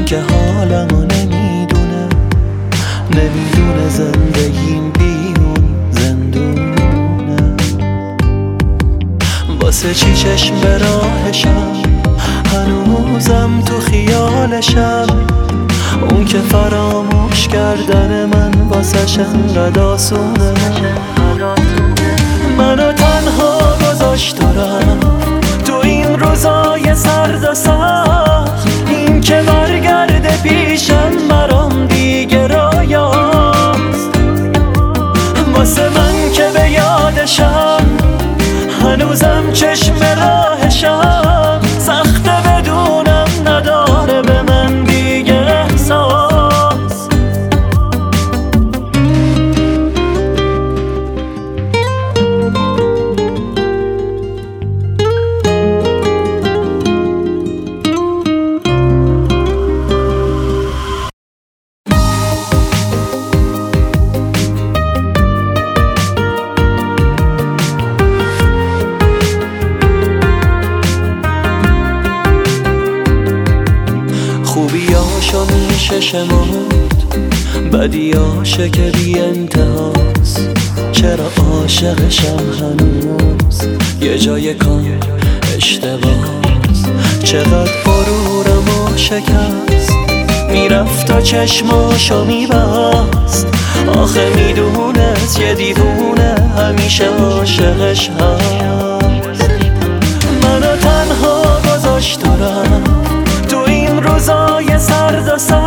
که حالمو نمیدونه زندگیم بیرون زندونه. واسه چی چشم به راهشم، هنوزم تو خیالشم. اون که فراموش کردن من واسش انقدر آسونه. منو تنها گذاشت و رفت تو این روزای سرد و سخت. این که برگرده پیشم برام دیگه رویاست. واسه من که به یادشم، هنوزم چشم راهشم. سخته بدونم نداره به من دیگه احساس. خوبیاشو میشه شمرد، بدیاشه که بی انتهاست. چرا عاشقشم هنوز یه جای کار اشتباهست. چقدر غرورمو شکست، میرفت و چشماشو میبست. آخه میدونست یه دیوونه همیشه عاشقش هست. منو تنها گذاشت و رفت تو این روزای سرد و سخت.